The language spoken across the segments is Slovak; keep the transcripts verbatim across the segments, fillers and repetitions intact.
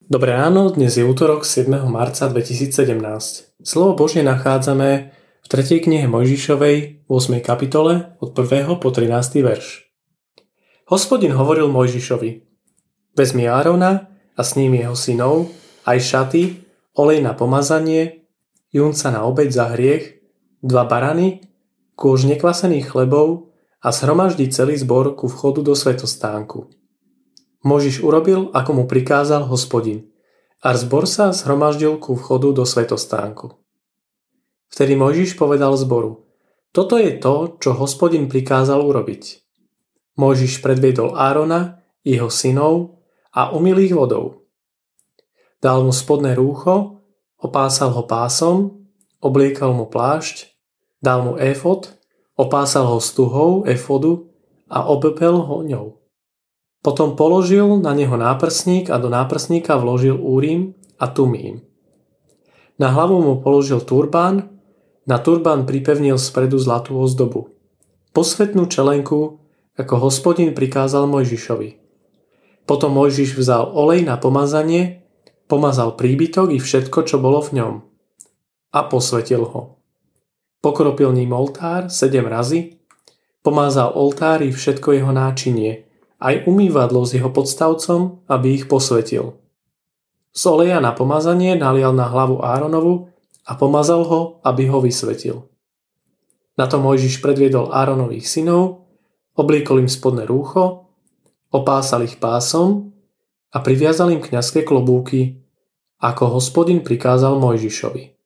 Dobré ráno, dnes je útorok siedmeho marca dvetisícsedemnásť. Slovo Božie nachádzame v tretej knihe Mojžišovej v ôsmej kapitole od prvého po trinásty verš. Hospodin hovoril Mojžišovi: Vezmi Árona a s ním jeho synov, aj šaty, olej na pomazanie, junca na obeť za hriech, dva barany, kôž nekvasených chlebov a zhromaždi celý zbor ku vchodu do svätostánku. Mojžiš urobil, ako mu prikázal Hospodin, a zbor sa zhromaždil ku vchodu do svätostánku. Vtedy Mojžiš povedal zboru: Toto je to, čo Hospodin prikázal urobiť. Mojžiš predviedol Árona, jeho synov a umyl ich vodou. Dal mu spodné rúcho, opásal ho pásom, obliekal mu plášť, dal mu éfod, opásal ho stuhou éfodu a obepel ho ňou. Potom položil na neho náprsník a do náprsníka vložil úrim a tumím. Na hlavu mu položil turbán, na turbán pripevnil spredu zlatú ozdobu. Posvätnú čelenku, ako Hospodin prikázal Mojžišovi. Potom Mojžiš vzal olej na pomazanie, pomazal príbytok i všetko, čo bolo v ňom, a posvätil ho. Pokropil ním oltár sedem razy, pomazal oltár i všetko jeho náčinie, aj umývadlo s jeho podstavcom, aby ich posvätil. Z oleja na pomazanie nalial na hlavu Áronovu a pomazal ho, aby ho vysvetil. Na to Mojžiš predviedol Áronových synov, obliekol im spodné rúcho, opásal ich pásom a priviazal im kňazské klobúky, ako Hospodin prikázal Mojžišovi.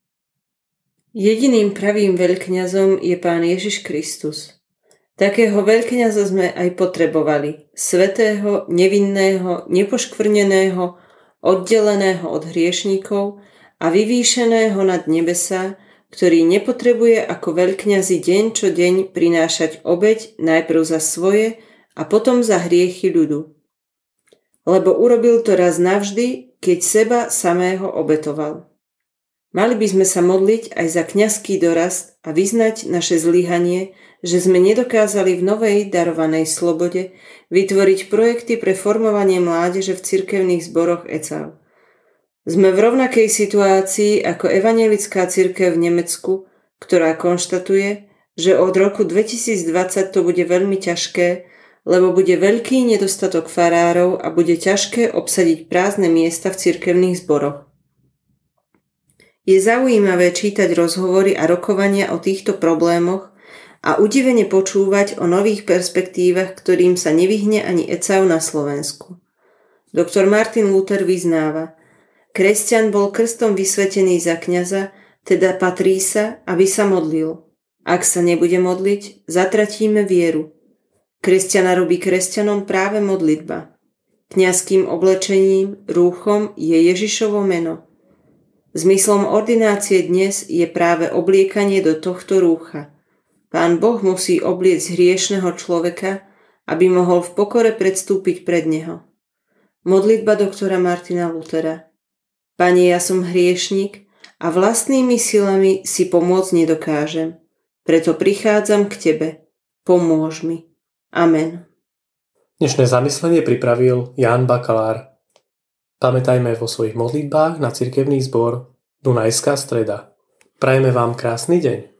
Jediným pravým veľkňazom je Pán Ježiš Kristus. Takého veľkňaza sme aj potrebovali, svätého, nevinného, nepoškvrneného, oddeleného od hriešníkov a vyvýšeného nad nebesá, ktorý nepotrebuje ako veľkňazi deň čo deň prinášať obeť najprv za svoje a potom za hriechy ľudu. Lebo urobil to raz navždy, keď seba samého obetoval. Mali by sme sa modliť aj za kňazský dorast a vyznať naše zlyhanie, že sme nedokázali v novej darovanej slobode vytvoriť projekty pre formovanie mládeže v cirkevných zboroch é cé á vé. Sme v rovnakej situácii ako evanjelická cirkev v Nemecku, ktorá konštatuje, že od roku dvetisícdvadsať to bude veľmi ťažké, lebo bude veľký nedostatok farárov a bude ťažké obsadiť prázdne miesta v cirkevných zboroch. Je zaujímavé čítať rozhovory a rokovania o týchto problémoch a udivene počúvať o nových perspektívach, ktorým sa nevyhne ani é cé á vé na Slovensku. Doktor Martin Luther vyznáva: Kresťan bol krstom vysvetený za kňaza, teda patrí sa, aby sa modlil. Ak sa nebude modliť, zatratíme vieru. Kresťana robí kresťanom práve modlitba. Kňazským oblečením, rúchom je Ježišovo meno. Zmyslom ordinácie dnes je práve obliekanie do tohto rúcha. Pán Boh musí obliecť hriešneho človeka, aby mohol v pokore predstúpiť pred neho. Modlitba doktora Martina Luthera. Pane, ja som hriešnik a vlastnými silami si pomôcť nedokážem. Preto prichádzam k Tebe. Pomôž mi. Amen. Dnešné zamyslenie pripravil Ján Bakalár. Pamätajme vo svojich modlitbách na cirkevný zbor Dunajská Streda. Prajeme vám krásny deň.